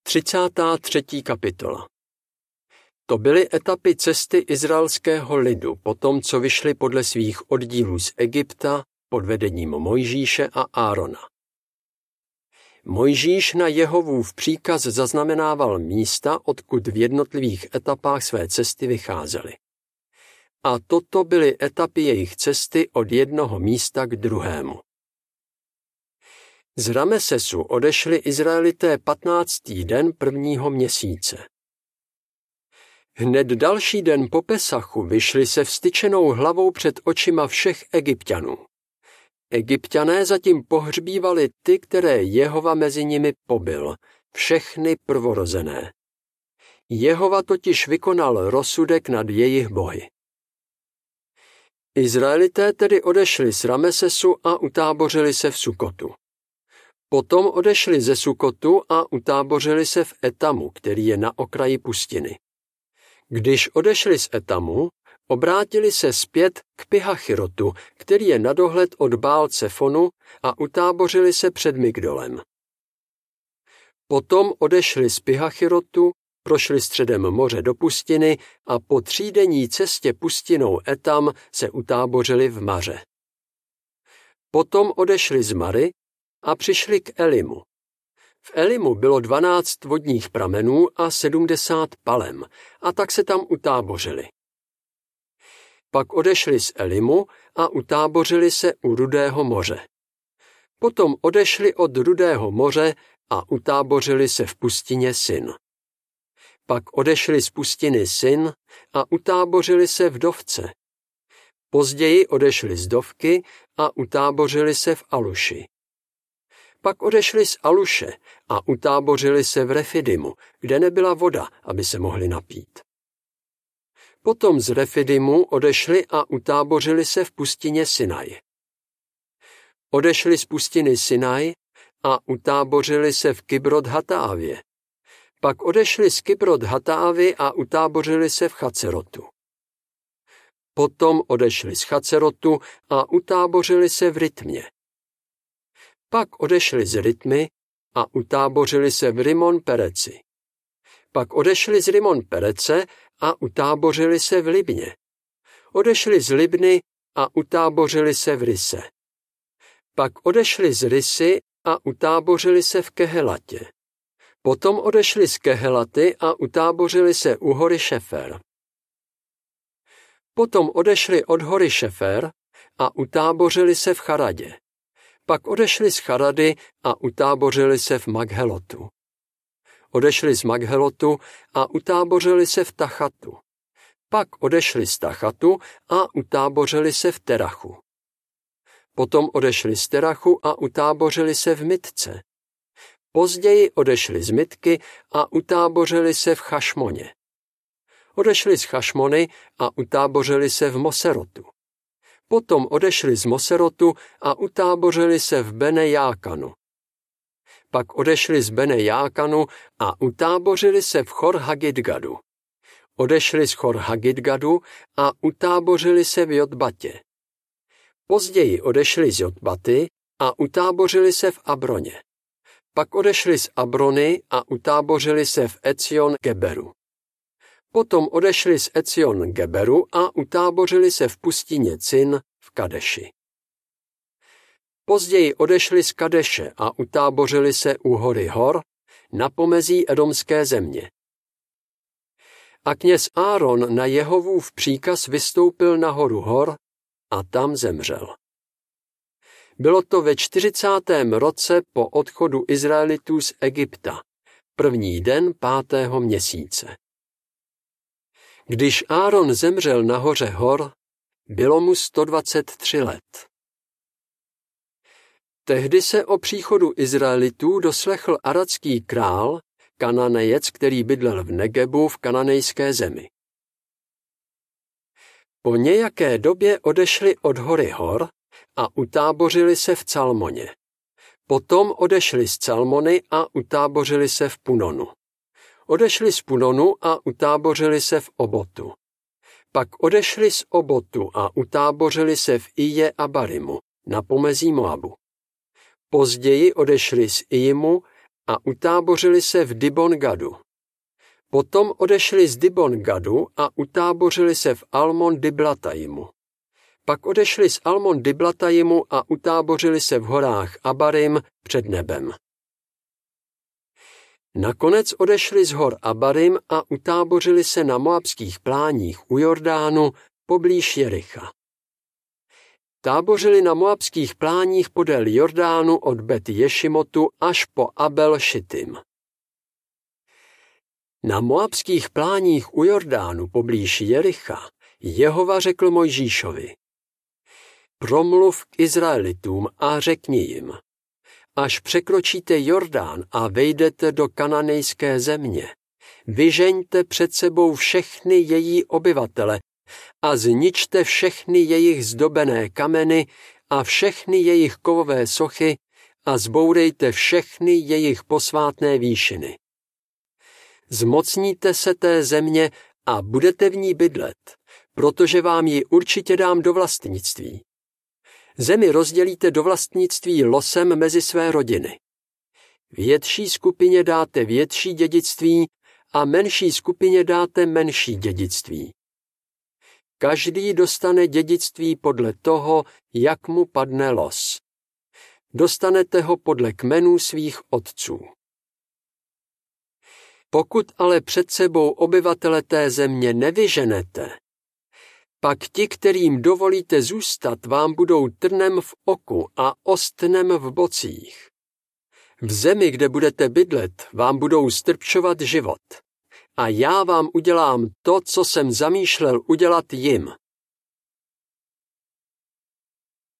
33. kapitola. To byly etapy cesty izraelského lidu po tom, co vyšli podle svých oddílů z Egypta pod vedením Mojžíše a Árona. Mojžíš na Jehovův příkaz zaznamenával místa, odkud v jednotlivých etapách své cesty vycházeli. A toto byly etapy jejich cesty od jednoho místa k druhému. Z Ramesesu odešli Izraelité 15. den prvního měsíce. Hned další den po Pesachu vyšli se vztyčenou hlavou před očima všech Egypťanů. Egypťané zatím pohřbívali ty, které Jehova mezi nimi pobil, všechny prvorozené. Jehova totiž vykonal rozsudek nad jejich bohy. Izraelité tedy odešli z Ramesesu a utábořili se v Sukotu. Potom odešli ze Sukotu a utábořili se v Etamu, který je na okraji pustiny. Když odešli z Etamu, obrátili se zpět k Pihachirotu, který je na dohled od Bál-Cefonu, a utábořili se před Migdolem. Potom odešli z Pihachirotu, prošli středem moře do pustiny a po třídenní cestě pustinou Etam se utábořili v Maře. Potom odešli z Mary a přišli k Elimu. V Elimu bylo 12 vodních pramenů a 70 palem, a tak se tam utábořili. Pak odešli z Elimu a utábořili se u Rudého moře. Potom odešli od Rudého moře a utábořili se v pustině Sin. Pak odešli z pustiny Sin a utábořili se v Dovce. Později odešli z Dovky a utábořili se v Aluši. Pak odešli z Aluše a utábořili se v Refidimu, kde nebyla voda, aby se mohli napít. Potom z Refidimu odešli a utábořili se v pustině Sinaj. Odešli z pustiny Sinaj a utábořili se v Kibrot Hataavě. Pak odešli z Kibrot Hataavy a utábořili se v Chacerotu. Potom odešli z Chacerotu a utábořili se v Rytmě. Pak odešli z Rytmy a utábořili se v Rimon Pereci. Pak odešli z Rimon Perece a utábořili se v Libně. Odešli z Libny a utábořili se v Rise. Pak odešli z Risy a utábořili se v Kehelatě. Potom odešli z Kehelaty a utábořili se u hory Šefer. Potom odešli od hory Šefer a utábořili se v Charadě. Pak odešli z Charady a utábořili se v Maghelotu. Odešli z Maghelotu a utábořili se v Tachatu. Pak odešli z Tachatu a utábořili se v Terachu. Potom odešli z Terachu a utábořili se v Mitce. Později odešli z Mitky a utábořili se v Chašmoně. Odešli z Chašmony a utábořili se v Moserotu. Potom odešli z Moserotu a utábořili se v Bene Jákanu. Pak odešli z Bene Jákanu a utábořili se v Chor Hagidgadu. Odešli z Chor Hagidgadu a utábořili se v Jotbatě. Později odešli z Jotbaty a utábořili se v Abroně. Pak odešli z Abrony a utábořili se v Ecion Geberu. Potom odešli z Ecion Geberu a utábořili se v pustině Cin v Kadeši. Později odešli z Kadeše a utábořili se u hory Hor na pomezí Edomské země. A kněz Áron na Jehovův příkaz vystoupil na horu Hor a tam zemřel. Bylo to ve 40. roce po odchodu Izraelitů z Egypta, první den 5. měsíce. Když Áron zemřel na hoře Hor, bylo mu 123 let. Tehdy se o příchodu Izraelitů doslechl aradský král, Kananejec, který bydlel v Negebu v kananejské zemi. Po nějaké době odešli od hory Hor a utábořili se v Calmoně. Potom odešli z Calmony a utábořili se v Punonu. Odešli z Punonu a utábořili se v Obotu. Pak odešli z Obotu a utábořili se v Ije a Barimu, na pomezí Moabu. Později odešli z Ijimu a utábořili se v Dibon-Gadu. Potom odešli z Dibon-Gadu a utábořili se v Almon-Diblataimu. Pak odešli z Almon-Diblataimu a utábořili se v horách Abarim před nebem. Nakonec odešli z hor Abarim a utábořili se na moabských pláních u Jordánu poblíž Jericha. Tábořili na moabských pláních podél Jordánu od Bet Ješimotu až po Abel Šittim. Na moabských pláních u Jordánu poblíž Jericha Jehova řekl Mojžíšovi: Promluv k Izraelitům a řekni jim: až překročíte Jordán a vejdete do kananejské země, vyžeňte před sebou všechny její obyvatele a zničte všechny jejich zdobené kameny a všechny jejich kovové sochy a zbourejte všechny jejich posvátné výšiny. Zmocníte se té země a budete v ní bydlet, protože vám ji určitě dám do vlastnictví. Zemi rozdělíte do vlastnictví losem mezi své rodiny. Větší skupině dáte větší dědictví a menší skupině dáte menší dědictví. Každý dostane dědictví podle toho, jak mu padne los. Dostanete ho podle kmenů svých otců. Pokud ale před sebou obyvatele té země nevyženete, pak ti, kterým dovolíte zůstat, vám budou trnem v oku a ostnem v bocích. V zemi, kde budete bydlet, vám budou strpčovat život. A já vám udělám to, co jsem zamýšlel udělat jim.